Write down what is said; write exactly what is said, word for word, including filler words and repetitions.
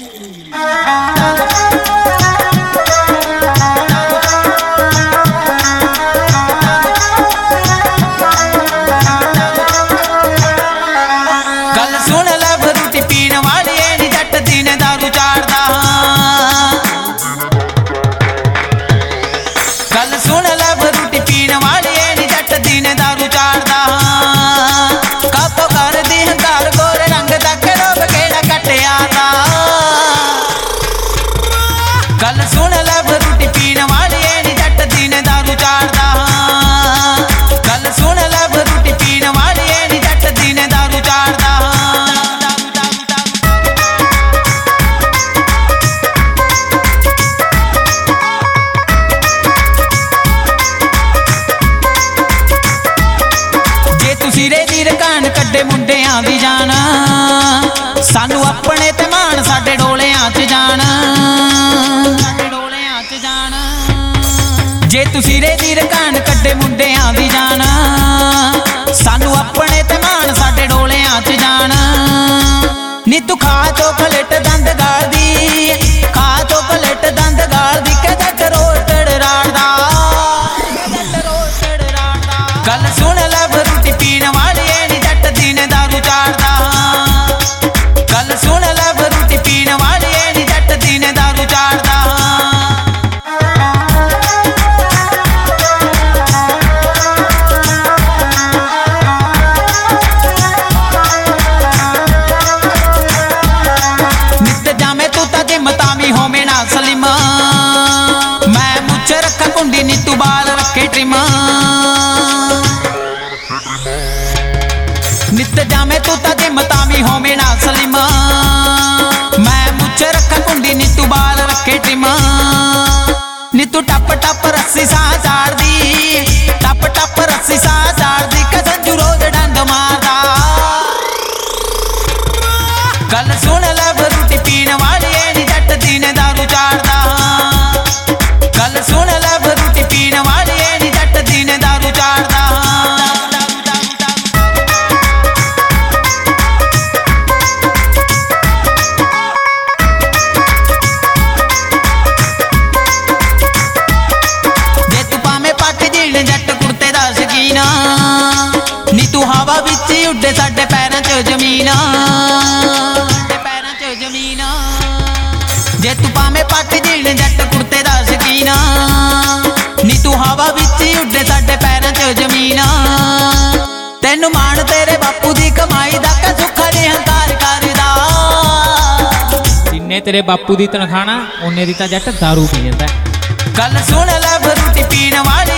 गल सुन लब रोटी पीण वाली नी जट दिन दारू चाड़दा। गल सुन लब रोटी पीण वाली नी जट दिन दारू चाड़दा। कातो कर दी हंकार गोरे रंग दा करोब केड़ा कटिया दा। गल सुन लब रोटी पीण वाली नी जट दिन दारू चाड़दा। गल सुन लब रोटी पीण वाली नी जट दिन दारू चाड़दा। सिरे दी रकान कड्डे मुंडियां दी जान सानू अपने ते मान साडे डोलियां च जान। जे तू सिरे दी रकान कड्डे मुंडियां दी जान सानू अपने ते मान साडे डोलियां च जान। नी तू खा चोकलेट दंद गाल दी खा चोकलेट दंद गाल दी के जट रोस्टेड राड़दा। गल सुन लब रोटी पीण वाली नी जट दिन दारू चाड़दा। गल सुन लब रोटी पीण वाली नी जट दिन दारू चाड़दा। नित जामे तू ता जिम तामी होवे ना सलीम। मैं मुछ रखा कुंडी नी तू बाल रखे ट्रिम। नित जामे तू ता जिम तामी होवे ना सलीम। मैं मुछ रखा कुंडी नी तू बाल रखे ट्रिम। नी तू टप टप रस्सी सा चाड़ दी टप टप रस्सी सा चाड़ दी के संजू रोज डंड मारदा। गल सुन लब रोटी पीण वाली नी जट दिन दारू चाड़दा। गल सुन लब रोटी पीण वाली नी जट दिन दारू चाड़दा। जट कुर्ते दा शकीन नी तू हवा विच उड्डे साडे पैरां च जमीन। पैरां च जमीन जे तू पावे पट जीण जट कुर्ते दा शकीन नी तू हवा विच उड्डे साडे पैरां च जमीन। तेनू मान तेरे बापू दी कमाई दा के सुखा ने हंकार करदा। जिन्ने तेरे बापू दी तनखाह ना उन्ने दी तां जट दारू पी जांदा। गल सुन लब रोटी पीण वाली